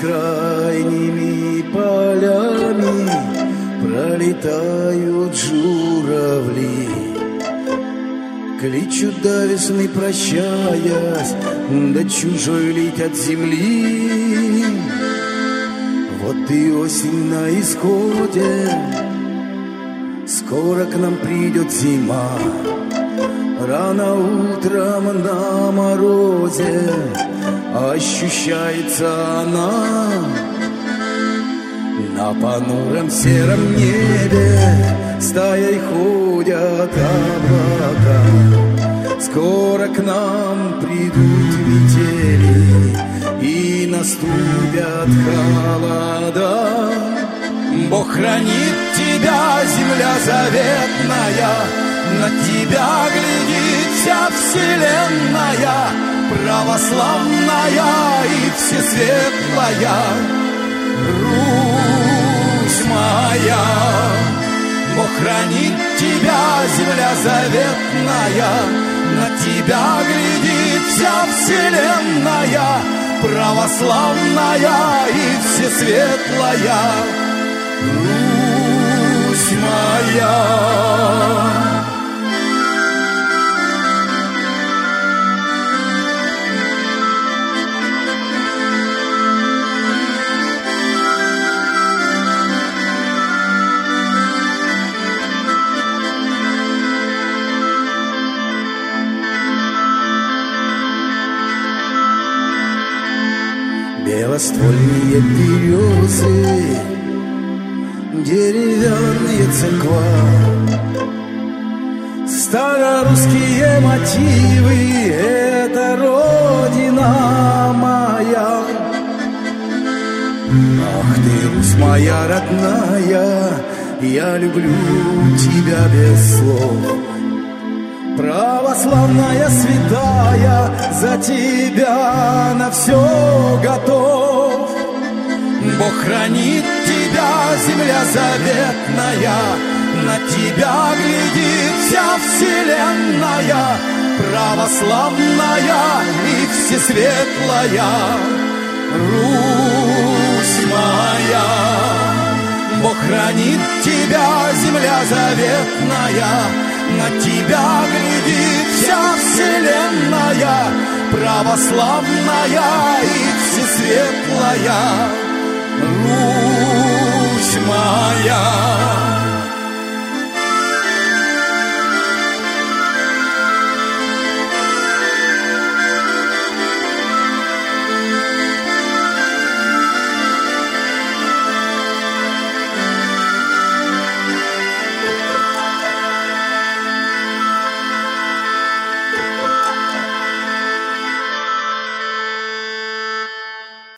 бескрайними полями пролетают журавли, кличут до весны, прощаясь, до чужой летят земли. Вот и осень на исходе, скоро к нам придет зима. Рано утром на морозе ощущается она. На понуром сером небе стаей ходят облака. Скоро к нам придут метели и наступят холода. Бог хранит тебя, земля заветная, на тебя глядит вся вселенная, православная и всесветлая Русь моя. Бог хранит тебя, земля заветная, на тебя глядит вся вселенная, православная и всесветлая Русь моя. Белоствольные березы, деревянные церква, старорусские мотивы — это родина моя. Ах ты, Русь моя родная, я люблю тебя без слов. Православная святая, за тебя на все готов. Бог хранит тебя, земля заветная, на тебя глядит вся вселенная, православная и всесветлая Русь моя. Бог хранит тебя, земля заветная, на тебя глядит вся вселенная, православная и всесветлая Русь